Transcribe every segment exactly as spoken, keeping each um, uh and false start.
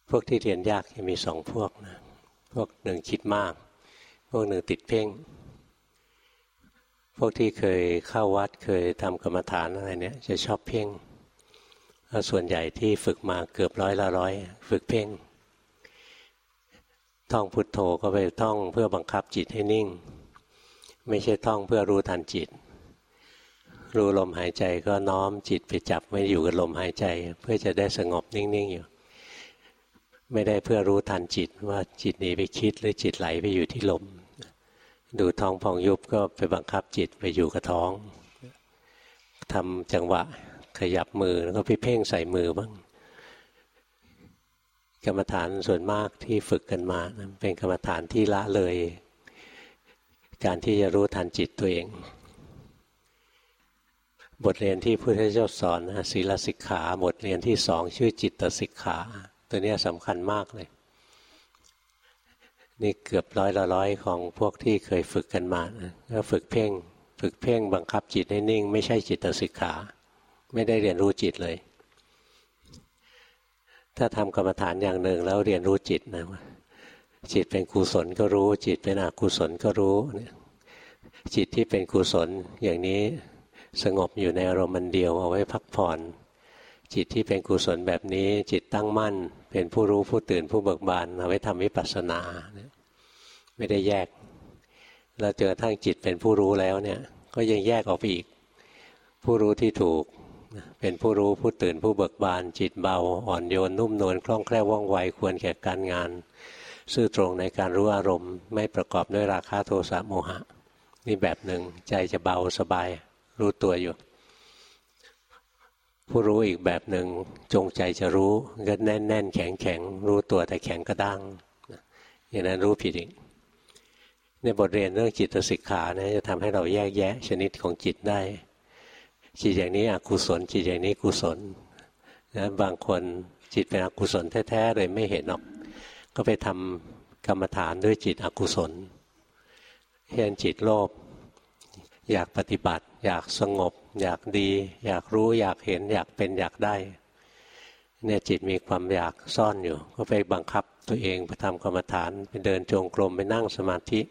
พวกที่เรียนยากจะมีสองพวกนะพวกหนึ่งคิดมากพวกหนึ่งติดเพ่งพวกที่เคยเข้าวัดเคยทำกรรมฐานอะไรเนี้ยจะชอบเพ่งแล้วส่วนใหญ่ที่ฝึกมาเกือบร้อยละร้อยฝึกเพ่งท่องพุทโธก็ไปท่องเพื่อบังคับจิตให้นิ่งไม่ใช่ท่องเพื่อรู้ทันจิตรู้ลมหายใจก็น้อมจิตไปจับไว้อยู่กับลมหายใจเพื่อจะได้สงบนิ่งๆอยู่ไม่ได้เพื่อรู้ทันจิตว่าจิตหนีไปคิดหรือจิตไหลไปอยู่ที่ลมดูท้องพองยุบก็ไปบังคับจิตไปอยู่กับท้องทำจังหวะขยับมือแล้วก็ไปเพ่งใส่มือบ้างกรรมฐานส่วนมากที่ฝึกกันมาเป็นกรรมฐานที่ละเลยการที่จะรู้ทันจิตตัวเองบทเรียนที่พระพุทธเจ้าสอนนะศีลสิกขาบทเรียนที่สองชื่อจิตตสิกขาตัวนี้สำคัญมากเลยนี่เกือบร้อยละร้อยของพวกที่เคยฝึกกันมานะก็ฝึกเพ่งฝึกเพ่งบังคับจิตให้นิ่งไม่ใช่จิตตสิกขาไม่ได้เรียนรู้จิตเลยถ้าทำกรรมฐานอย่างหนึ่งแล้วเรียนรู้จิตนะจิตเป็นกุศลก็รู้จิตเป็นอกุศลก็รู้จิตที่เป็นกุศลอย่างนี้สงบอยู่ในอารมณ์มันเดียวเอาไว้พักผ่อนจิตที่เป็นกุศลแบบนี้จิตตั้งมั่นเป็นผู้รู้ผู้ตื่นผู้เบิกบานเอาไว้ทำวิปัสสนาไม่ได้แยกเราเจอทั้งจิตเป็นผู้รู้แล้วเนี่ยก็ยังแยกออกไปอีกผู้รู้ที่ถูกเป็นผู้รู้ผู้ตื่นผู้เบิกบานจิตเบาอ่อนโยนนุ่มนวลคล่องแคล่วว่องไวควรแก่การงานซื่อตรงในการรู้อารมณ์ไม่ประกอบด้วยราคะโทสะโมหะนี่แบบหนึ่งใจจะเบาสบายรู้ตัวอยู่ผู้รู้อีกแบบหนึ่งจงใจจะรู้ก็แน่นแน่นแข็งแข็งรู้ตัวแต่แข็งกระด้างอย่างนั้นรู้ผิดอีกในบทเรียนเรื่องจิตสิกขานะจะทำให้เราแยกแยะชนิดของจิตได้จิตอย่างนี้อกุศลจิตอย่างนี้กุศลนะบางคนจิตเป็นอกุศลแท้ๆเลยไม่เห็นหรอกก็ไปทำกรรมฐานด้วยจิตอกุศลเช่นจิตโลภอยากปฏิบัติอยากสงบอยากดีอยากรู้อยากเห็นอยากเป็นอยากได้เนี่ยจิตมีความอยากซ่อนอยู่ก็ไปบังคับตัวเองไปทำกรรมฐานไปเดินจงกรมไปนั่งสมาธิ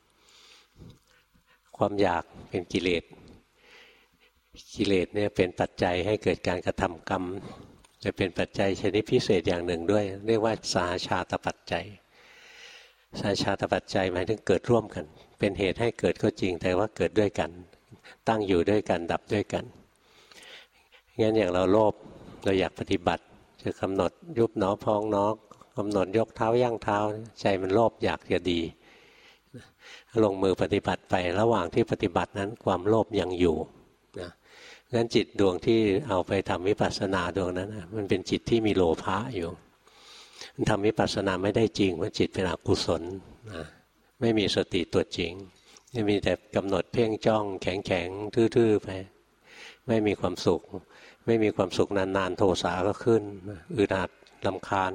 ความอยากเป็นกิเลสกิเลสเนี่ยเป็นปัจจัยให้เกิดการกระทำกรรมจะเป็นปัจจัยชนิดพิเศษอย่างหนึ่งด้วยเรียกว่าสหชาตปัจจัยสหชาตปัจจัยหมายถึงเกิดร่วมกันเป็นเหตุให้เกิดก็จริงแต่ว่าเกิดด้วยกันตั้งอยู่ด้วยกันดับด้วยกันงั้นอย่างเราโลภเราอยากปฏิบัติจะกำหนดยุบหนอพองหนอกำหนดยกเท้าย่างเท้าใจมันโลภอยากจะดีลงมือปฏิบัติไประหว่างที่ปฏิบัตินั้นความโลภยังอยู่นะงั้นจิตดวงที่เอาไปทำวิปัสสนาดวงนั้นนะมันเป็นจิตที่มีโลภะอยู่มันทำวิปัสสนาไม่ได้จริงเพราะจิตเป็นอกุศลนะไม่มีสติตัวจริงมีแต่กำหนดเพ่งจ้องแข็งๆทื่อๆไปไม่มีความสุขไม่มีความสุขนานๆโทสะก็ขึ้นอึดอัดรำคาญ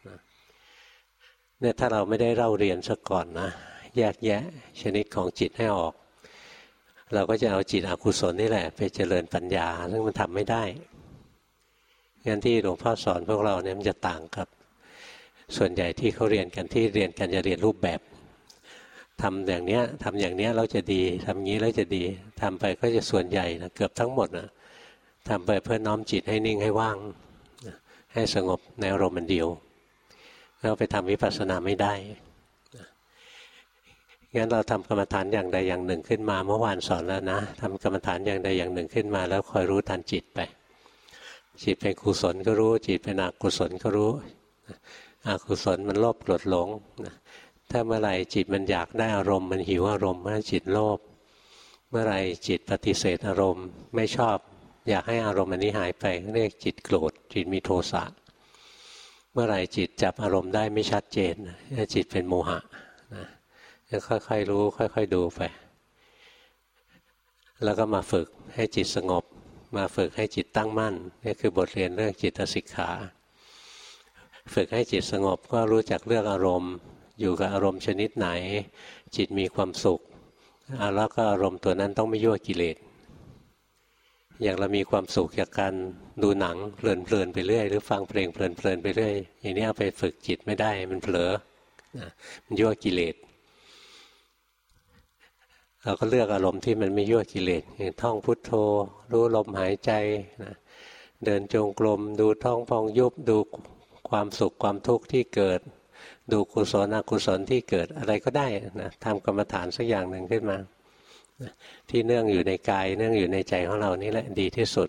เนี่ยถ้าเราไม่ได้เล่าเรียนซะก่อนนะแยกแยะชนิดของจิตให้ออกเราก็จะเอาจิตอกุศลนี่แหละไปเจริญปัญญาซึ่งมันทำไม่ได้งั้นที่หลวงพ่อสอนพวกเราเนี่ยมันจะต่างกับส่วนใหญ่ที่เขาเรียนกันที่เรียนกันจะเรียนรูปแบบทำอย่างเนี้ยทำอย่างเนี้ยเราจะดีทำงี้แล้วจะดีทำไปก็จะส่วนใหญ่นะเกือบทั้งหมดนะทำไปเพื่อน้อมจิตให้นิ่งให้ว่างให้สงบในอารมณ์เดียวเราไปทำวิปัสสนาไม่ได้งั้นเราทำกรรมฐานอย่างใดอย่างหนึ่งขึ้นมาเมื่อวานสอนแล้วนะทำกรรมฐานอย่างใดอย่างหนึ่งขึ้นมาแล้วคอยรู้ทันจิตไปจิตเป็นกุศลก็รู้จิตเป็นอกุศลก็รู้อกุศลมันโลภโกรธหลงถ้าเมื่อไหร่จิตมันอยากได้อารมณ์มันหิวอารมณ์เมื่อจิตโลภเมื่อไหร่จิตปฏิเสธอารมณ์ไม่ชอบอยากให้อารมณ์อันนี้หายไปเรียกจิตโกรธจิตมีโทสะเมื่อไหร่จิตจับอารมณ์ได้ไม่ชัดเจนจิตเป็นโมหะนะค่อยๆรู้ค่อยๆดูไปแล้วก็มาฝึกให้จิตสงบมาฝึกให้จิตตั้งมั่นนี่คือบทเรียนเรื่องจิตสิกขาฝึกให้จิตสงบก็รู้จักเลือกอารมณ์อยู่กับอารมณ์ชนิดไหนจิตมีความสุขแล้วก็อารมณ์ตัวนั้นต้องไม่ยั่วกิเลสอย่างเรามีความสุขจากการดูหนังเพลินๆไปเรื่อยหรือฟังเพลงเพลินๆไปเรื่อยอย่างนี้เอาไปฝึกจิตไม่ได้มันเผลอนะมันยั่วกิเลสเราก็เลือกอารมณ์ที่มันไม่ยั่วกิเลสอย่างท่องพุทโธรู้ลมหายใจนะเดินจงกรมดูท้องพองยุบดูความสุขความทุกข์ที่เกิดดูกุศลอกุศลที่เกิดอะไรก็ได้นะทำกรรมฐานสักอย่างหนึ่งขึ้นมาที่เนื่องอยู่ในกายเนื่องอยู่ในใจของเรานี่แหละดีที่สุด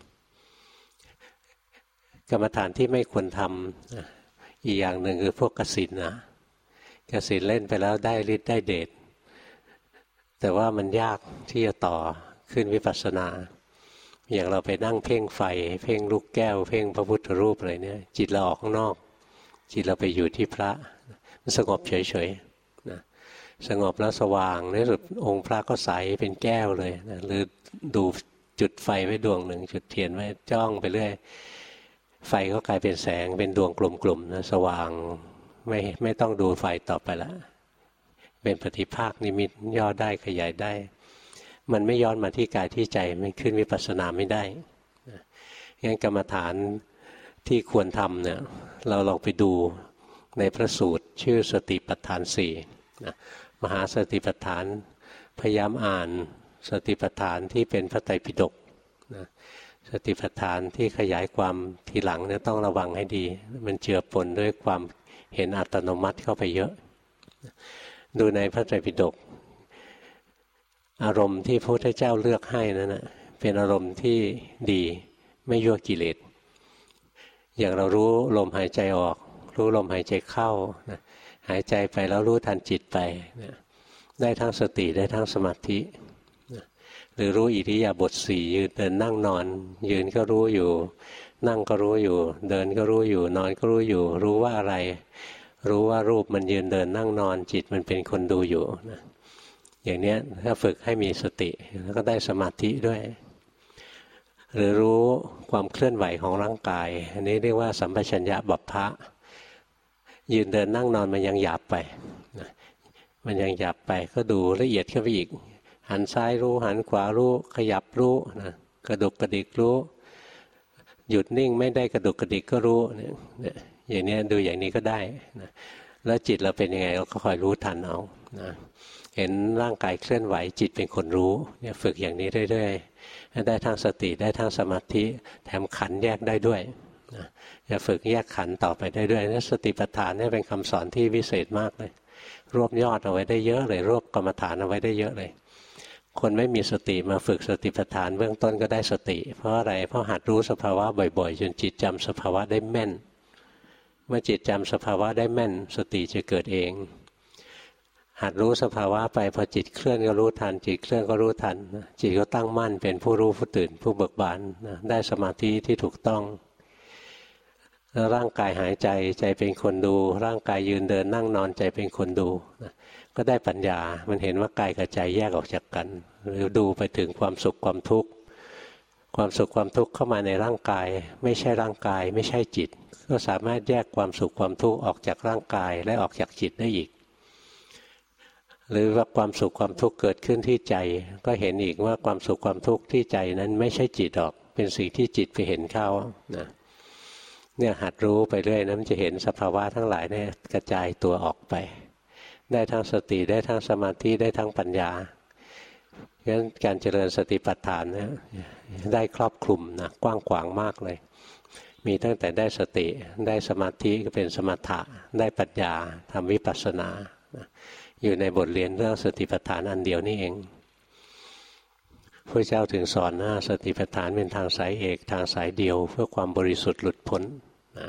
กรรมฐานที่ไม่ควรทำอีกอย่างหนึ่งคือพวกกสิณนะกสิณเล่นไปแล้วได้ฤทธิ์ได้เดชแต่ว่ามันยากที่จะต่อขึ้นวิปัสสนาอย่างเราไปนั่งเพ่งไฟเพ่งลูกแก้วเพ่งพระพุทธรูปอะไรเนี่ยจิตเราออกข้างนอกจิตเราไปอยู่ที่พระมันสงบเฉยๆนะสงบแล้วสว่างในสุดองค์พระก็ใสเป็นแก้วเลยนะหรือดูจุดไฟไว้ดวงหนึ่งจุดเทียนไว้จ้องไปเรื่อยไฟก็กลายเป็นแสงเป็นดวงกลมๆนะสว่างไม่ไม่ต้องดูไฟต่อไปละเป็นปฏิภาคนิมิตย่อได้ขยายได้มันไม่ย้อนมาที่กายที่ใจมันขึ้นวิปัสสนาไม่ได้งั้นกรรมฐานที่ควรทำเนี่ยเราลองไปดูในพระสูตรชื่อสติปัฏฐานสี่นะมหาสติปัฏฐานพยายามอ่านสติปัฏฐานที่เป็นพระไตรปิฎกนะสติปัฏฐานที่ขยายความทีหลังเนี่ยต้องระวังให้ดีมันเจือปนด้วยความเห็นอัตโนมัติเข้าไปเยอะดูในพระไตรปิฎกอารมณ์ที่พระพุทธเจ้าเลือกให้นั้นนะเป็นอารมณ์ที่ดีไม่ยั่วกิเลสอย่างเรารู้ลมหายใจออกรู้ลมหายใจเข้านะหายใจไปแล้วรู้ทันจิตไปนะได้ทั้งสติได้ทั้งสมาธินะหรือรู้อิริยาบถสี่ยืนเดินนั่งนอนยืนก็รู้อยู่นั่งก็รู้อยู่เดินก็รู้อยู่นอนก็รู้อยู่รู้ว่าอะไรรู้ว่ารูปมันยืนเดินนั่งนอนจิตมันเป็นคนดูอยู่นะอย่างนี้ถ้าฝึกให้มีสติแล้วก็ได้สมาธิด้วยหรือรู้ความเคลื่อนไหวของร่างกายอันนี้เรียกว่าสัมปชัญญะบัพพะยืนเดินนั่งนอนมันยังหยาบไปนะมันยังหยาบไปก็ดูละเอียดขึ้นไปอีกหันซ้ายรู้หันขวารู้ขยับรู้นะกระดุกกระดิกรู้หยุดนิ่งไม่ได้กระดุกกระดิกก็รู้เนี่ยอย่างนี้ดูอย่างนี้ก็ได้นะแล้วจิตเราเป็นยังไงเราก็คอยรู้ทันเอานะเห็นร่างกายเคลื่อนไหวจิตเป็นคนรู้เนี่ยฝึกอย่างนี้เรื่อยๆได้ทั้งสติได้ทั้งสมาธิแถมขันแยกได้ด้วยนะจะฝึกแยกขันต่อไปได้ด้วยนะสติปัฏฐานนี่เป็นคำสอนที่วิเศษมากเลยรวบยอดเอาไว้ได้เยอะเลยรวบกรรมฐานเอาไว้ได้เยอะเลยคนไม่มีสติมาฝึกสติปัฏฐานเบื้องต้นก็ได้สติเพราะอะไรเพราะหัดรู้สภาวะบ่อยๆจนจิตจำสภาวะได้แม่นเมื่อจิตจำสภาวะได้แม่นสติจะเกิดเองหัดรู้สภาวะไปพอจิตเคลื่อนก็รู้ทันจิตเคลื่อนก็รู้ทันจิตก็ตั้งมั่นเป็นผู้รู้ผู้ตื่นผู้เบิกบานได้สมาธิที่ถูกต้องแล้วร่างกายหายใจใจเป็นคนดูร่างกายยืนเดินนั่งนอนใจเป็นคนดูก็ได้ปัญญามันเห็นว่ากายกับใจแยกออกจากกันหรือดูไปถึงความสุขความทุกข์ความสุขความทุกข์เข้ามาในร่างกายไม่ใช่ร่างกายไม่ใช่จิตก็สามารถแยกความสุขความทุกข์ออกจากร่างกายและออกจากจิตได้อีกหรือว่าความสุขความทุกข์เกิดขึ้นที่ใจก็เห็นอีกว่าความสุขความทุกข์ที่ใจนั้นไม่ใช่จิตหรอกเป็นสิ่งที่จิตไปเห็นเข้านะเนี่ยหัดรู้ไปเรื่อยนะมันจะเห็นสภาวะทั้งหลายเนี่ยกระจายตัวออกไปได้ทั้งสติได้ทั้งสมาธิได้ทั้งปัญญางั้นการเจริญสติปัฏฐานเนี่ยได้ครอบคลุมนะกว้างขวางมากเลยมีตั้งแต่ได้สติได้สมาธิก็เป็นสมถะได้ปัญญาทำวิปัสสนาอยู่ในบทเรียนเรื่องสติปัฏฐานอันเดียวนี่เองพระเจ้าถึงสอนนะสติปัฏฐานเป็นทางสายเอกทางสายเดียวเพื่อความบริสุทธิ์หลุดพ้นนะ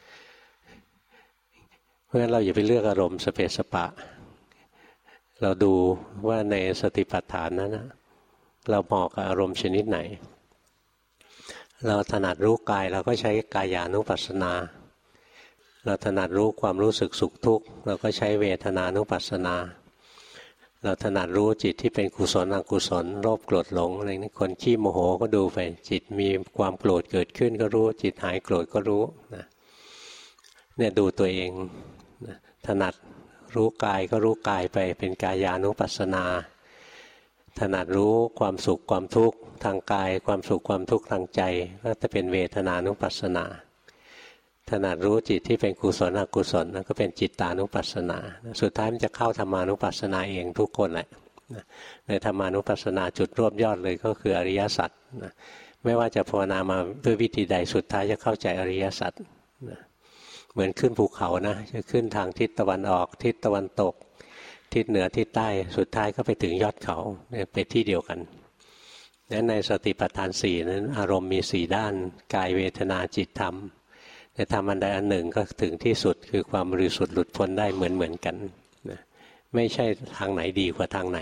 เพราะฉะนั้นเราอย่าไปเลือกอารมณ์สเปสปะเราดูว่าในสติปัฏฐานนั้นนะเราเหมาะกับอารมณ์ชนิดไหนเราถนัดรู้กายเราก็ใช้กายานุปัสสนาเราถนัดรู้ความรู้สึกสุขทุกข์เราก็ใช้เวทนานุปัสสนาเราถนัดรู้จิตที่เป็นกุศลอกุศลโลภโกรธหลงอะไรนี่คนขี้โมโหก็ดูไปจิตมีความโกรธเกิดขึ้นก็รู้จิตหายโกรธก็รู้นะเนี่ยดูตัวเองนะถนัดรู้กายก็รู้กายไปเป็นกายานุปัสสนาถนัดรู้ความสุขความทุกข์ทางกายความสุขความทุกข์ทางใจก็จะเป็นเวทนานุปัสสนาถนัดรู้จิตที่เป็นกุศลอกุศลนั่นก็เป็นจิตตานุปัสสนาสุดท้ายมันจะเข้าธรรมานุปัสสนาเองทุกคนแหละในธรรมานุปัสสนาจุดรวบยอดเลยก็คืออริยสัจไม่ว่าจะภาวนามาด้วยวิธีใดสุดท้ายจะเข้าใจอริยสัจเหมือนขึ้นภูเขานะจะขึ้นทางทิศตะวันออกทิศตะวันตกทิศเหนือทิศใต้สุดท้ายก็ไปถึงยอดเขาเป็นที่เดียวกันนั้นในสติปัฏฐานสี่นั้นอารมณ์มีสี่ด้านกายเวทนาจิตธรรมแต่ทำอันใดอันหนึ่งก็ถึงที่สุดคือความบริสุทธิ์หลุดพ้นได้เหมือนเหมือนกันนะไม่ใช่ทางไหนดีกว่าทางไหน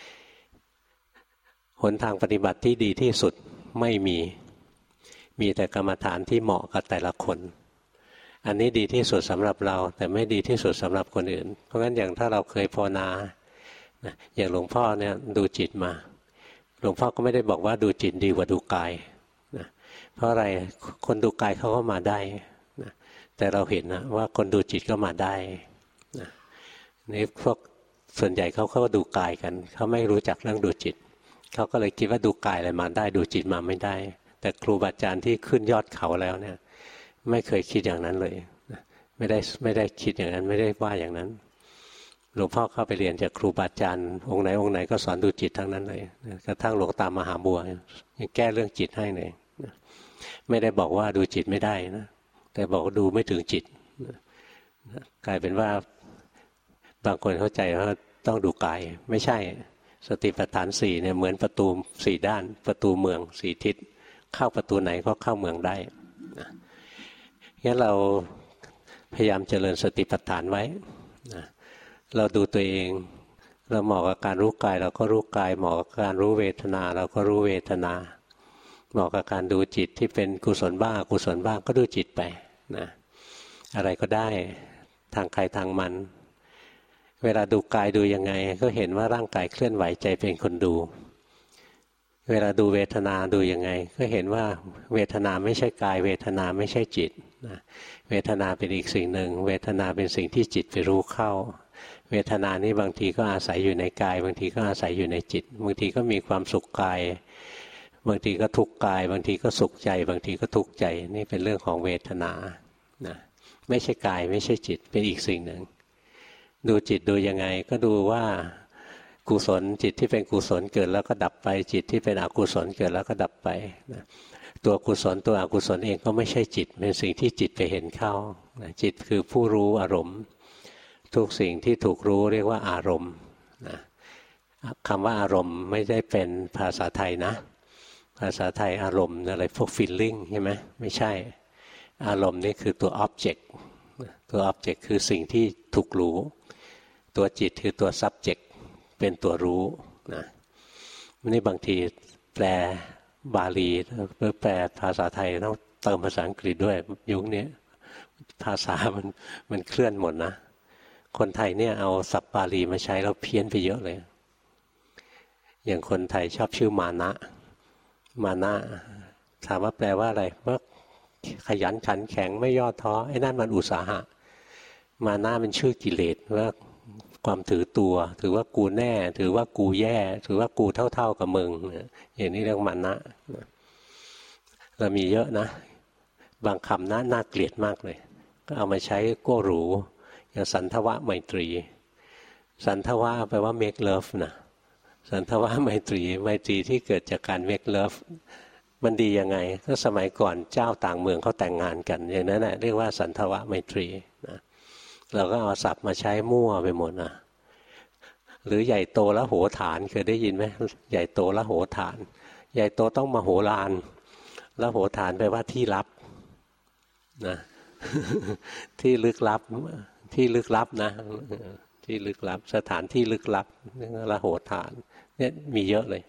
หนทางปฏิบัติที่ดีที่สุดไม่มีมีแต่กรรมฐานที่เหมาะกับแต่ละคนอันนี้ดีที่สุดสำหรับเราแต่ไม่ดีที่สุดสำหรับคนอื่นเพราะงั้นอย่างถ้าเราเคยภาวนานะอย่างหลวงพ่อเนี่ยดูจิตมาหลวงพ่อก็ไม่ได้บอกว่าดูจิตดีกว่าดูกายนะเพราะอะไรคนดูกายเขาก็มาได้นะแต่เราเห็นนะว่าคนดูจิตก็มาได้นะนี่พวกส่วนใหญ่เขาเขาก็ดูกายกันเขาไม่รู้จักเรื่องดูจิตเขาก็เลยคิดว่าดูกายอะไรมาได้ดูจิตมาไม่ได้แต่ครูบาอาจารย์ที่ขึ้นยอดเขาแล้วเนี่ยไม่เคยคิดอย่างนั้นเลยไม่ได้ไม่ได้คิดอย่างนั้นไม่ได้ว่าอย่างนั้นหลวงพ่อเข้าไปเรียนจากครูบาอาจารย์องค์ไหนองค์ไหนก็สอนดูจิตทั้งนั้นเลยกระทั่งหลวงตามหาบัวยังแก้เรื่องจิตให้เลยไม่ได้บอกว่าดูจิตไม่ได้นะแต่บอกว่าดูไม่ถึงจิตกลายเป็นว่าบางคนเข้าใจว่าต้องดูกายไม่ใช่สติปัฏฐานสี่เนี่ยเหมือนประตูสี่ด้านประตูเมืองสี่ทิศเข้าประตูไหนก็เข้าเมืองได้นะงั้นเราพยายามเจริญสติปัฏฐานไว้นะเราดูตัวเองเราเหมาะกับการรู้กายเราก็รู้กายเหมาะกับการรู้เวทนาเราก็รู้เวทนาเหมาะกับการดูจิตที่เป็นกุศลบ้างอกุศลบ้างก็ดูจิตไปนะอะไรก็ได้ทางใครทางมันเวลาดูกายดูยังไงก็เห็นว่าร่างกายเคลื่อนไหวใจเป็นคนดูเวลาดูเวทนาดูยังไงก็เห็นว่าเวทนาไม่ใช่กายเวทนาไม่ใช่จิตนะเวทนาเป็นอีกสิ่งหนึ่งเวทนาเป็นสิ่งที่จิตไปรู้เข้าเวทนานี้บางทีก็อาศัยอยู่ในกายบางทีก็อาศัยอยู่ในจิตบางทีก็มีความสุขกายบางทีก็ทุกข์กายบางทีก็สุขใจบางทีก็ทุกข์ใจนี่เป็นเรื่องของเวทนานะไม่ใช่กายไม่ใช่จิตเป็นอีกสิ่งหนึ่งดูจิตดูยังไงก็ดูว่ากุศลจิตที่เป็นกุศลเกิดแล้วก็ดับไปจิตที่เป็นอกุศลเกิดแล้วก็ดับไปนะตัวกุศลตัวอกุศลเองก็ไม่ใช่จิตเป็นสิ่งที่จิตไปเห็นเข้านะจิตคือผู้รู้อารมณ์ทุกสิ่งที่ถูกรู้เรียกว่าอารมณ์นะคำว่าอารมณ์ไม่ได้เป็นภาษาไทยนะภาษาไทยอารมณ์อะไรพวก feeling ใช่ไหมไม่ใช่อารมณ์นี่คือตัว object ตัว object คือสิ่งที่ถูกรู้ตัวจิตคือตัว subject เป็นตัวรู้นะนี่บางทีแปลบาลีหรือแปลภาษาไทยต้องเติมภาษาอังกฤษด้วยยุคนี้ภาษามันมันเคลื่อนหมดนะคนไทยเนี่ยเอาศัพท์บาลีมาใช้แล้วเพี้ยนไปเยอะเลยอย่างคนไทยชอบชื่อมานะมานะถามว่าแปลว่าอะไรว่าขยันขันแข็งไม่ย่อท้อไอ้นั่นมันอุตสาหะมานะเป็นชื่อกิเลสว่าความถือตัวถือว่ากูแน่ถือว่ากูแย่ถือว่ากูเท่าๆกับมึงอย่างนี้เรียกมานะเรามีเยอะนะบางคำนะน่าเกลียดมากเลยก็เอามาใช้โก้หรูอย่างสันทวะไมตรีสันทวะแปลว่า make love นะสันทวะไมตรีไมตรีที่เกิดจากการ make love มันดียังไงก็สมัยก่อนเจ้าต่างเมืองเขาแต่งงานกันอย่างนั้นแหละเรียกว่าสันทวะไมตรีนะเราก็เอาศัพท์มาใช้มั่วไปหมดนะหรือใหญ่โตละโหฐานเคยได้ยินไหมใหญ่โตละโหฐานใหญ่โตต้องมโหฬารละโหฐานแปลว่าที่ลับนะที่ลึกลับที่ลึกลับนะที่ลึกลับสถานที่ลึกลับนี่ละโหฐานเนี่ยมีเยอะเลย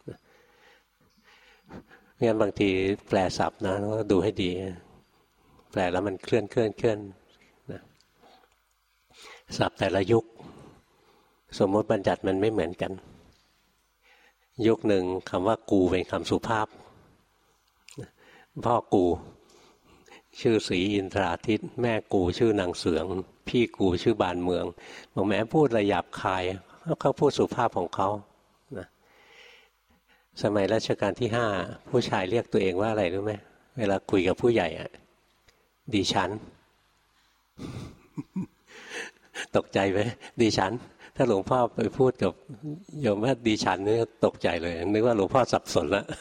งั้นบางทีแปลศัพท์นะก็ดูให้ดีแปลแล้วมันเคลื่อนเคลื่อนเคลื่อนนะศัพท์แต่ละยุคสมมติบัญญัติมันไม่เหมือนกันยุคหนึ่งคำว่ากูเป็นคำสุภาพพ่อกูชื่อศรีอินทราทิตแม่กูชื่อนางเสืองพี่กูชื่อบานเมืองบอกแม้พูดระหยาบคายเขาพูดสุภาพของเขานะสมัยรัชกาลที่ห้าผู้ชายเรียกตัวเองว่าอะไรรู้ไหมเวลาคุยกับผู้ใหญ่อะดิฉัน ตกใจไหมดิฉันถ้าหลวงพ่อไปพูดกับโยมว่าดิฉันนี่ตกใจเลยนึกว่าหลวงพ่อสับสนแล้ว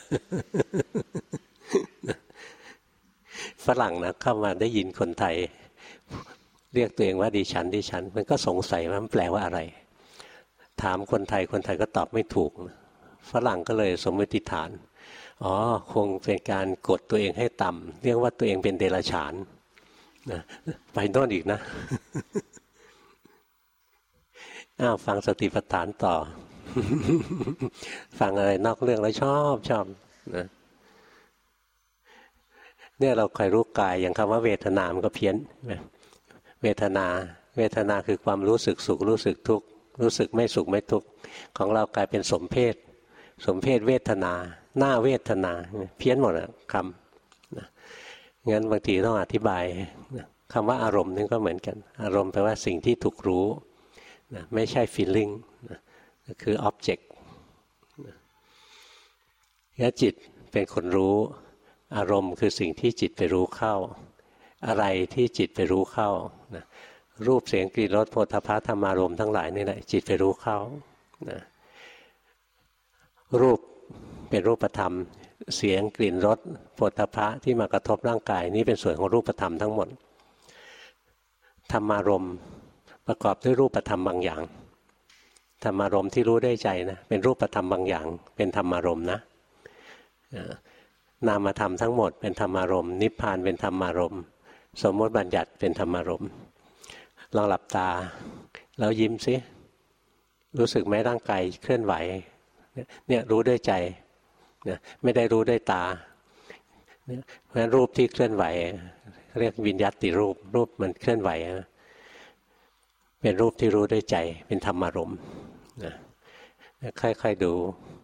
ฝรั่งนะเข้ามาได้ยินคนไทยเรียกตัวเองว่าดิฉันดิฉันมันก็สงสัยว่ามันแปลว่าอะไรถามคนไทยคนไทยก็ตอบไม่ถูกฝรั่งก็เลยสมมติฐานอ๋อคงเป็นการกดตัวเองให้ต่ำเรียกว่าตัวเองเป็นเดรัจฉานนะไปโน่นอีกนะ อ้าวฟังสติปัฏฐานต่อ ฟังอะไรนอกเรื่องแล้วชอบชอบนะเนี่ยเราคอยรู้กายอย่างคำว่าเวทนามันก็เพี้ยนเวทนาเวทนาคือความรู้สึกสุขรู้สึกทุกข์รู้สึกไม่สุขไม่ทุกข์ของเรากลายเป็นสมเพศสมเพศเวทนาหน้าเวทนาเพี้ยนหมดอะคำนะงั้นบางทีต้องอธิบายนะคำว่าอารมณ์นี่ก็เหมือนกันอารมณ์แปลว่าสิ่งที่ถูกรู้นะไม่ใช่ feeling นะคือ object นะงั้นจิตเป็นคนรู้อารมณ์คือสิ่งที่จิตไปรู้เข้าอะไรที่จิตไปรู้เข้านะรูปเสียงกลิ่นรสโผฏฐัพพะธรรมารมณ์ทั้งหลายนี่แหละจิตไปรู้เข้านะรูปเป็นรูปธรรมเสียงกลิ่นรสโผฏฐัพพะที่มากระทบร่างกายนี่เป็นส่วนของรูปธรรมทั้งหมดธรรมารมณ์ประกอบด้วยรูปธรรมบางอย่างธรรมารมณ์ที่รู้ได้ใจนะเป็นรูปธรรมบางอย่างเป็นธรรมารมณ์นะนามธรรมทั้งหมดเป็นธรรมารมณ์นิพพานเป็นธรรมารมณ์สมมติบัญญัติเป็นธรรมารมณ์ลองหลับตาแล้วยิ้มสิรู้สึกไหมร่างกายเคลื่อนไหวเนี่ยรู้ด้วยใจเนี่ยไม่ได้รู้ด้วยตาเพราะฉะนั้นรูปที่เคลื่อนไหวเรียกวิญญัติรูปรูปมันเคลื่อนไหวเป็นรูปที่รู้ด้วยใจเป็นธรรมารมณ์นะค่อยๆดู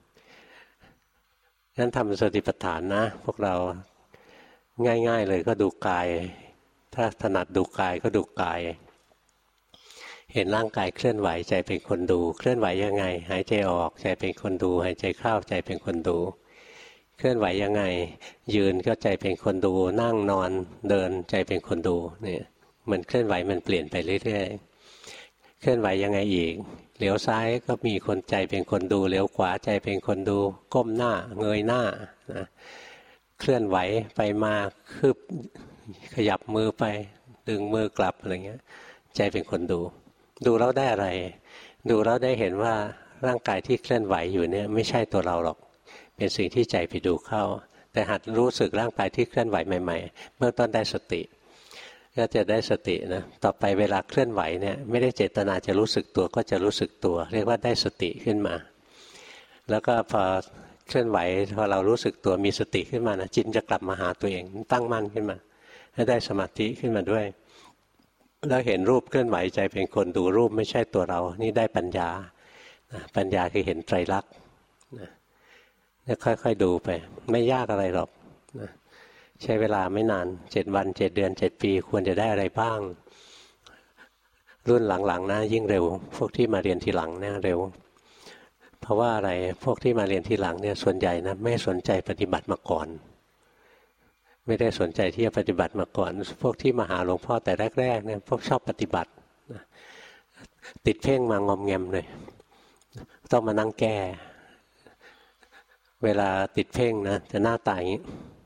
งั้นทำสติปัฏฐานนะพวกเราง่ายๆเลยก็ดูกายถ้าถนัดดูกายก็ดูกายเห็นร่างกายเคลื่อนไหวใจเป็นคนดูเคลื่อนไหวยังไงหายใจออกใจเป็นคนดูหายใจเข้าใจเป็นคนดูเคลื่อนไหวยังไงยืนก็ใจเป็นคนดูนั่งนอนเดินใจเป็นคนดูเนี่ยมันเคลื่อนไหวมันเปลี่ยนไปเรื่อยๆเคลื่อนไหวยังไงอีกเหลียวซ้ายก็มีคนใจเป็นคนดูเหลียวขวาใจเป็นคนดูก้มหน้าเงยหน้านะเคลื่อนไหวไปมาคืบขยับมือไปดึงมือกลับอะไรเงี้ยใจเป็นคนดูดูแล้วได้อะไรดูแล้วได้เห็นว่าร่างกายที่เคลื่อนไหวอยู่เนี่ยไม่ใช่ตัวเราหรอกเป็นสิ่งที่ใจไปดูเข้าแต่หัดรู้สึกร่างกายที่เคลื่อนไหวใหม่ๆเมื่อต้นได้สติก็จะได้สตินะต่อไปเวลาเคลื่อนไหวเนี่ยไม่ได้เจตนาจะรู้สึกตัวก็จะรู้สึกตัวเรียกว่าได้สติขึ้นมาแล้วก็พอเคลื่อนไหวพอเรารู้สึกตัวมีสติขึ้นมานะจิตจะกลับมาหาตัวเองตั้งมั่นขึ้นมาให้ได้สมาธิขึ้นมาด้วยแล้วเห็นรูปเคลื่อนไหวใจเป็นคนดูรูปไม่ใช่ตัวเรานี่ได้ปัญญาปัญญาคือเห็นไตรลักษณ์แล้วค่อยๆดูไปไม่ยากอะไรหรอกใช้เวลาไม่นานเจ็ดวันเจ็ดเดือนเจ็ดปีควรจะได้อะไรบ้างรุ่นหลังๆนะยิ่งเร็วพวกที่มาเรียนทีหลังเนี่ยเร็วเพราะว่าอะไรพวกที่มาเรียนทีหลังเนี่ยส่วนใหญ่นะไม่สนใจปฏิบัติมาก่อนไม่ได้สนใจที่จะปฏิบัติมาก่อนพวกที่มาหาหลวงพ่อแต่แรกๆเนี่ยพวกชอบปฏิบัติติดเพ่งมางอมแงมเลยต้องมานั่งแก้เวลาติดเพ่งนะจะหน้าตาอย่างนี้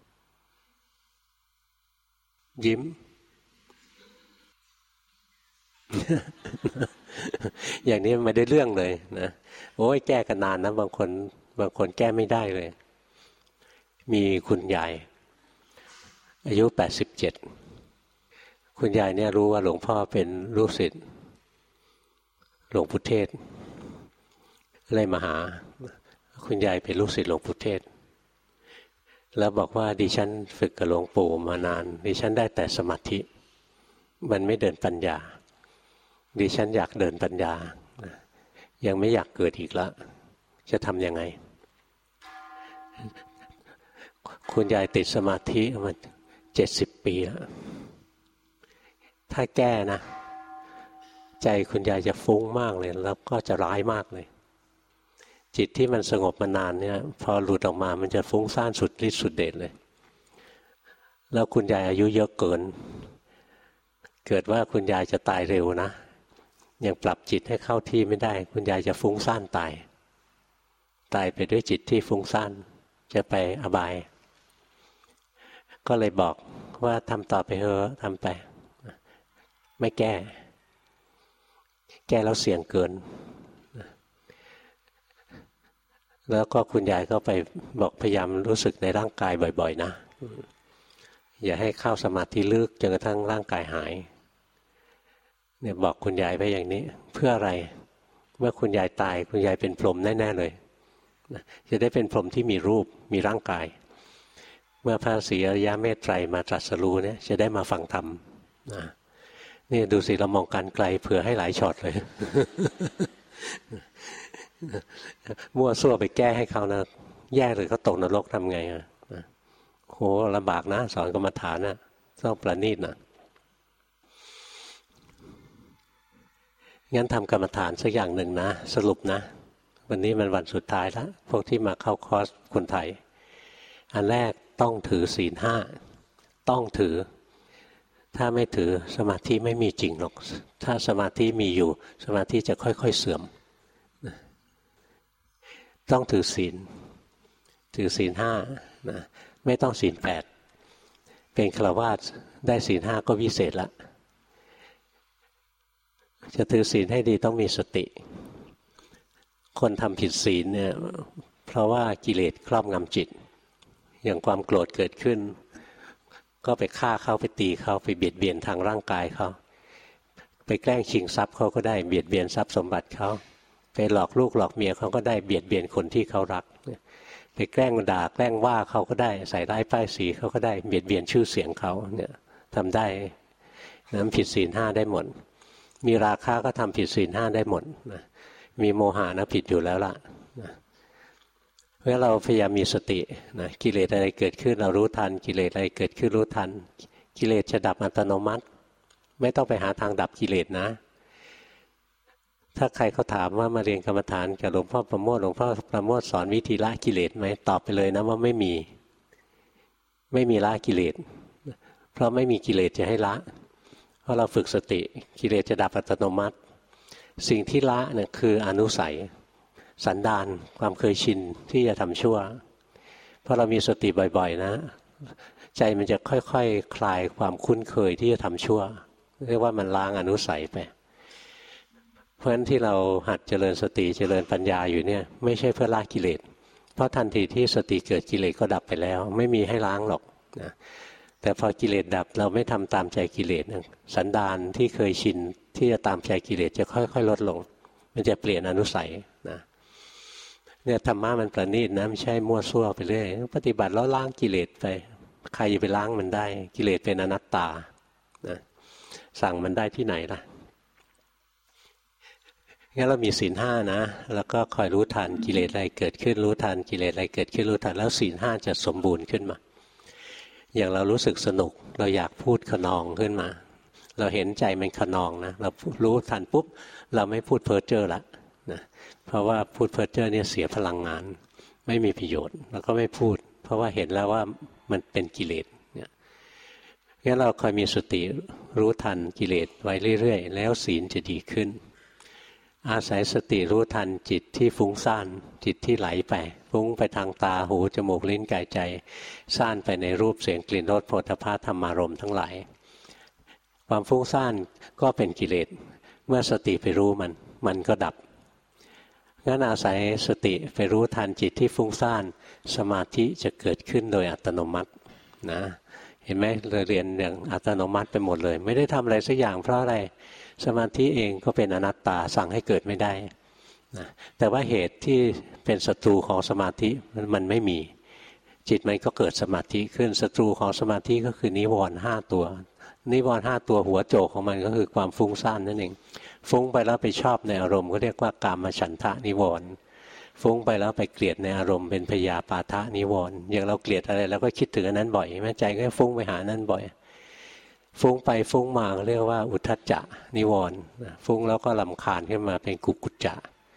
ยิ้ม อย่างนี้ไม่ได้เรื่องเลยนะโอ้ยแก้กันนานนะบางคนบางคนแก้ไม่ได้เลยมีคุณยายอายุแปดสิบเจ็ดคุณยายเนี่ยรู้ว่าหลวงพ่อเป็นลูกศิษย์หลวงปู่เทศเลยมาหาคุณยายเป็นลูกศิษย์หลวงปู่เทศแล้วบอกว่าดิฉันฝึกกับหลวงปู่มานานดิฉันได้แต่สมาธิมันไม่เดินปัญญาดิฉันอยากเดินปัญญายังไม่อยากเกิดอีกแล้วจะทำยังไงคุณยายติดสมาธิมาเจ็ดสิบปีแล้วถ้าแก้นะใจคุณยายจะฟุ้งมากเลยแล้วก็จะร้ายมากเลยจิตที่มันสงบมานานเนี่ยพอหลุดออกมามันจะฟุ้งซ่านสุดฤทธิ์สุดเดชเลยแล้วคุณยายอายุเยอะเกินเกิดว่าคุณยายจะตายเร็วนะยังปรับจิตให้เข้าที่ไม่ได้คุณยายจะฟุ้งซ่านตายตายไปด้วยจิตที่ฟุ้งซ่านจะไปอบายก็เลยบอกว่าทำต่อไปเถอะทำไปไม่แก้แก้แล้วเสี่ยงเกินแล้วก็คุณยายก็ไปบอกพยายามรู้สึกในร่างกายบ่อยๆนะอย่าให้เข้าสมาธิลึกจนกระทั่งร่างกายหายเนี่ยบอกคุณยายไปอย่างนี้เพื่ออะไรเมื่อคุณยายตายคุณยายเป็นพรหมแน่ๆเลยจะได้เป็นพรหมที่มีรูปมีร่างกายเมื่อพระศรีอริยเมตไตรมาตรัสรู้เนี่ยจะได้มาฟังธรรมนะนี่ดูสิเรามองการไกลเผื่อให้หลายช็อตเลย มั่วซั่วไปแก้ให้เขานะแย่เลยเขาตกนรกทำไงอ่ะโหลำบากนะสอนกรรมฐานนะต้องประณีตนะงั้นทำกรรมฐานสักอย่างหนึ่งนะสรุปนะวันนี้มันวันสุดท้ายแล้วพวกที่มาเข้าคอร์สคนไทยอันแรกต้องถือศีลห้าต้องถือถ้าไม่ถือสมาธิไม่มีจริงหรอกถ้าสมาธิมีอยู่สมาธิจะค่อยๆเสื่อมต้องถือศีลถือศีลห้านะไม่ต้องศีลแปดเป็นฆราวาสได้ศีลห้าก็วิเศษละจะถือศีลให้ดีต้องมีสติคนทำผิดศีลเนี่ยเพราะว่ากิเลสครอบงำจิตอย่างความโกรธเกิดขึ้นก็ไปฆ่าเขาไปตีเขาไปเบียดเบียนทางร่างกายเขาไปแกล้งชิงทรัพย์เขาก็ได้เบียดเบียนทรัพย์สมบัติเขาไปหลอกลูกหลอกเมียเขาก็ได้เบียดเบียนคนที่เขารักไปแกล้งด่าแกล้งว่าเขาก็ได้ใส่ร้ายป้ายสีเขาก็ได้เบียดเบียนชื่อเสียงเขาเนี่ยทำได้นั้นผิดศีลห้าได้หมดมีราคะก็ทำผิดศีลห้าได้หมดนะมีโมหะนะผิดอยู่แล้วล่ะนะเพราะเราพยายามมีสตินะกิเลสอะไรเกิดขึ้นเรารู้ทันกิเลสอะไรเกิดขึ้นรู้ทันกิเลสจะดับอัตโนมัติไม่ต้องไปหาทางดับกิเลสนะถ้าใครเขาถามว่ามาเรียนกรรมฐานกับหลวงพ่อประโมทหลวงพ่อประโมทสอนวิธีละกิเลสไหมตอบไปเลยนะว่าไม่มีไม่มีละกิเลสเพราะไม่มีกิเลสจะให้ละเพราะเราฝึกสติกิเลสจะดับอัตโนมัติสิ่งที่ละเนี่ยคืออนุสัยสันดานความเคยชินที่จะทำชั่วเพราะเรามีสติบ่อยๆนะใจมันจะค่อยๆ ค, คลายความคุ้นเคยที่จะทำชั่วเรียกว่ามันล้างอนุสัยไปเพราะฉะนั้นที่เราหัดเจริญสติเจริญปัญญาอยู่เนี่ยไม่ใช่เพื่อละกิเลสเพราะทันทีที่สติเกิดกิเลสก็ดับไปแล้วไม่มีให้ล้างหรอกนะแต่พอกิเลสดับเราไม่ทำตามใจกิเลสสันดานที่เคยชินที่จะตามใจกิเลสจะค่อยๆลดลงมันจะเปลี่ยนอนุสัยนะเนี่ยธรรมะมันประณีตนะไม่ใช่มั่วซั่วไปเรื่อยปฏิบัติแล้วล้างกิเลสไปใครจะไปล้างมันได้กิเลสเป็นอนัตตานะสั่งมันได้ที่ไหนล่ะงั้นเรามีศีลห้านะแล้วก็คอยรู้ทันกิเลสอะไรเกิดขึ้นรู้ทันกิเลสอะไรเกิดขึ้นรู้ทันแล้วศีลห้าจะสมบูรณ์ขึ้นมาอย่างเรารู้สึกสนุกเราอยากพูดขนองขึ้นมาเราเห็นใจมันขนองนะเรารู้ทันปุ๊บเราไม่พูดเพ้อเจ้อละนะเพราะว่าพูดเพ้อเจ้อเนี่ยเสียพลังงานไม่มีประโยชน์แล้วก็ไม่พูดเพราะว่าเห็นแล้วว่ามันเป็นกิเลสเนี่ยงั้นเราคอยมีสติรู้ทันกิเลสไว้เรื่อยๆแล้วศีลจะดีขึ้นอาศัยสติรู้ทันจิตที่ฟุ้งซ่านจิตที่ไหลไปฟุ้งไปทางตาหูจมูกลิ้นกายใจซ่านไปในรูปเสียงกลิ่นรสโผฏฐัพพะธรรมารมณ์ทั้งหลายความฟุ้งซ่านก็เป็นกิเลสเมื่อสติไปรู้มันมันก็ดับงั้นอาศัยสติไปรู้ทันจิตที่ฟุ้งซ่านสมาธิจะเกิดขึ้นโดยอัตโนมัตินะเห็นไหมเราเรียนอย่างอัตโนมัติไปหมดเลยไม่ได้ทำอะไรสักอย่างเพราะอะไรสมาธิเองก็เป็นอนัตตาสั่งให้เกิดไม่ได้นะแต่ว่าเหตุที่เป็นศัตรูของสมาธิมันไม่มีจิตมันก็เกิดสมาธิขึ้นศัตรูของสมาธิก็คือนิวรณ์ห้าตัวนิวรณ์ห้าตัวหัวโจกของมันก็คือความฟุ้งซ่านนั่นเองฟุ้งไปแล้วไปชอบในอารมณ์ก็เรียกว่ากามฉันทะนิวรณ์ฟุ้งไปแล้วไปเกลียดในอารมณ์เป็นพยาปาทะนิวรณ์อย่างเราเกลียดอะไรแล้วก็คิดถึงอันนั้นบ่อยแม่ใจก็ฟุ้งไปหานั้นบ่อยฟุ้งไปฟุ้งมาเรียกว่าอุทธัจจะนิวรณ์ฟุ้งแล้วก็รำคาญขึ้นมาเป็นกุกุจจะ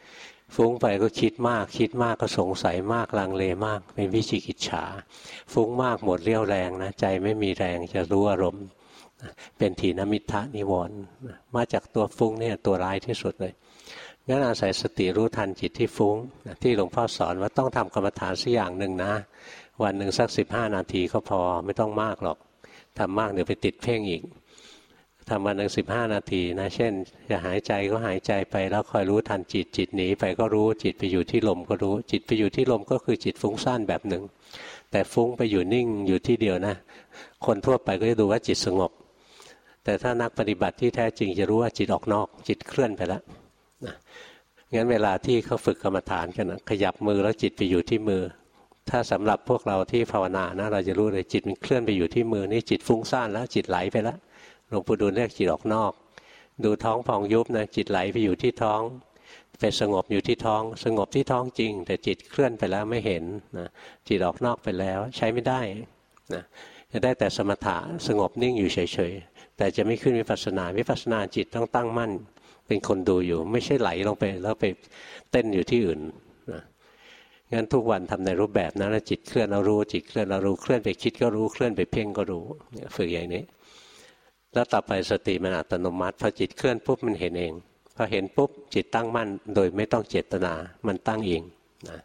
ฟุ้งไปก็คิดมากคิดมากก็สงสัยมากลังเลมากเป็นวิจิกิจฉาฟุ้งมากหมดเรี่ยวแรงนะใจไม่มีแรงจะรู้อารมณ์เป็นถีนมิทธะนิวรณ์มาจากตัวฟุ้งเนี่ยตัวร้ายที่สุดเลยงั้นอาศัยสติรู้ทันจิตที่ฟุ้งที่หลวงพ่อสอนว่าต้องทำกรรมฐานสักอย่างหนึ่งนะวันหนึ่งสักสิบห้านาทีก็พอไม่ต้องมากหรอกทำมากเดี๋ยวไปติดเพ่งอีกทำวันหนึ่งสิบห้านาทีนะเช่นจะหายใจก็หายใจไปแล้วคอยรู้ทันจิตจิตหนีไปก็รู้จิตไปอยู่ที่ลมก็รู้จิตไปอยู่ที่ลมก็คือจิตฟุ้งซ่านแบบหนึ่งแต่ฟุ้งไปอยู่นิ่งอยู่ที่เดียวนะคนทั่วไปก็จะดูว่าจิตสงบแต่ถ้านักปฏิบัติที่แท้จริงจะรู้ว่าจิตออกนอกจิตเคลื่อนไปแล้วนะงั้นเวลาที่เขาฝึกกรรมฐานกันนะขยับมือแล้วจิตไปอยู่ที่มือถ้าสำหรับพวกเราที่ภาวนานะเราจะรู้เลยจิตมันเคลื่อนไปอยู่ที่มือนี่จิตฟุ้งซ่านแล้วจิตไหลไปแล้วหลวงปู่ดูลเรียกจิตออกนอกดูท้องพองยุบนะจิตไหลไปอยู่ที่ท้องไปสงบอยู่ที่ท้องสงบที่ท้องจริงแต่จิตเคลื่อนไปแล้วไม่เห็นนะจิตออกนอกไปแล้วใช้ไม่ได้นะจะได้แต่สมถะสงบนิ่งอยู่เฉยๆแต่จะไม่ขึ้นวิปัสสนาวิปัสสนาจิตต้องตั้งมั่นเป็นคนดูอยู่ไม่ใช่ไหลลงไปแล้วไปเต้นอยู่ที่อื่นนะงั้นทุกวันทำในรูปแบบนั้นจิตเคลื่อนเรารู้จิตเคลื่อนเรารู้เคลื่อนไปคิดก็รู้เคลื่อนไปเพ่งก็รู้ฝึกอย่างนี้แล้วต่อไปสติมันอัตโนมัติพอจิตเคลื่อนปุ๊บมันเห็นเองพอเห็นปุ๊บจิตตั้งมั่นโดยไม่ต้องเจตนามันตั้งเองนะ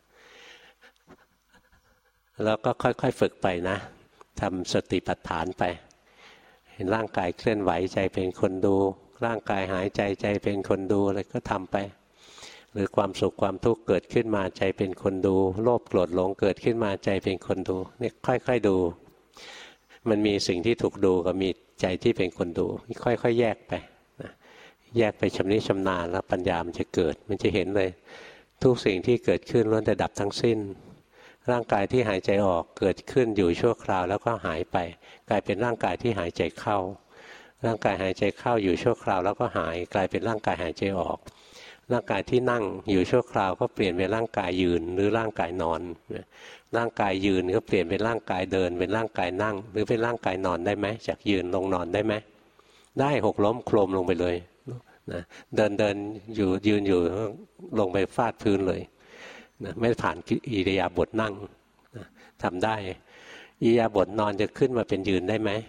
แล้วก็ค่อยๆฝึกไปนะทำสติปัฏฐานไปเห็นร่างกายเคลื่อนไหวใจเป็นคนดูร่างกายหายใจใจเป็นคนดูอะไรก็ทำไปหรือความสุขความทุกข์เกิดขึ้นมาใจเป็นคนดูโลภโกรธหลงเกิดขึ้นมาใจเป็นคนดูนี่ค่อยๆดูมันมีสิ่งที่ถูกดูกับมีใจที่เป็นคนดูค่อยๆแยกไปนะแยกไปชำนิชำนาญแล้วปัญญามันจะเกิดมันจะเห็นเลยทุกสิ่งที่เกิดขึ้นล้วนแต่ดับทั้งสิ้นร่างกายที่หายใจออกเกิดขึ้นอยู่ชั่วคราวแล้วก็หายไปกลายเป็นร่างกายที่หายใจเข้าร่างกายหายใจเข้าอยู่ชั่วคราวแล้วก็หายกลายเป็นร่างกายหายใจออกร่างกายที่นั่งอยู่ชั่วคราวก็เปลี่ยนเป็นร่างกายยืนหรือร่างกายนอนร่างกายยืนก็เปลี่ยนเป็นร่างกายเดินเป็นร่างกายนั่งหรือเป็นร่างกายนอนได้ไหมจากยืนลงนอนได้ไหมได้หกล้มโครมลงไปเลยนะเดินเดินอยู่ยืนอยู่ลงไปฟาดพื้นเลยนะไม่ผ่านอิริยาบถนั่งนะทำได้อิริยาบถนอนจะขึ้นมาเป็นยืนได้ไหม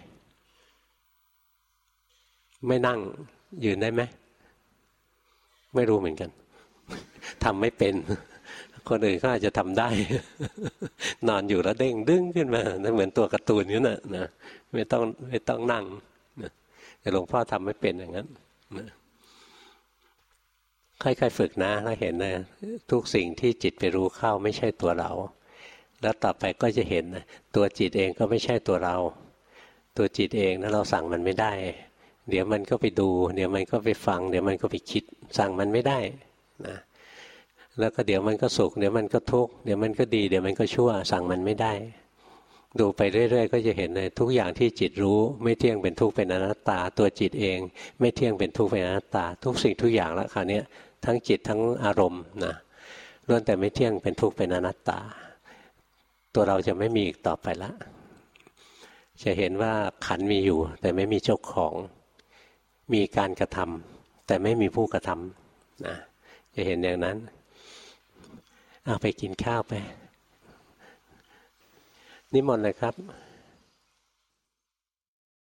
ไม่นั่งยืนได้ไหมไม่รู้เหมือนกันทำไม่เป็นคนอื่นเขาอาจจะทำได้นอนอยู่แล้วเด้งดึงขึ้นมาเหมือนตัวการ์ตูนนี่นะนะไม่ต้องไม่ต้องนั่งนะแต่หลวงพ่อทำไม่เป็นอย่างนั้นนะค่อยๆฝึกนะแล้วเห็นนะทุกสิ่งที่จิตไปรู้เข้าไม่ใช่ตัวเราแล้วต่อไปก็จะเห็นนะตัวจิตเองก็ไม่ใช่ตัวเราตัวจิตเองนะเราสั่งมันไม่ได้เดี๋ยวมันก็ไปดูเดี๋ยวมันก็ไปฟังเดี๋ยวมันก็ไปคิดสั่งมันไม่ได้นะแล้วก็เดี๋ยวมันก็สุขเดี๋ยวมันก็ทุกข์เดี๋ยวมันก็ดีเดี๋ยวมันก็ชั่วสั่งมันไม่ได้ดูไปเรื่อยๆก็จะเห็นเลยทุกอย่างที่จิตรู้ไม่เที่ยงเป็นทุกข์เป็นอนัตตาตัวจิตเองไม่เที่ยงเป็นทุกข์เป็นอนัตตาทุกสิ่งทุกอย่างแล้วคราวนี้ทั้งจิตทั้งอารมณ์นะล้วนแต่ไม่เที่ยงเป็นทุกข์เป็นอนัตตาตัวเราจะไม่มีอีกต่อไปละจะเห็นว่าขันธ์มีอยู่แต่ไม่มีเจ้าของมีการกระทำแต่ไม่มีผู้กระทำนะจะเห็นอย่างนั้นเอาไปกินข้าวไปนิมนต์เลยครับ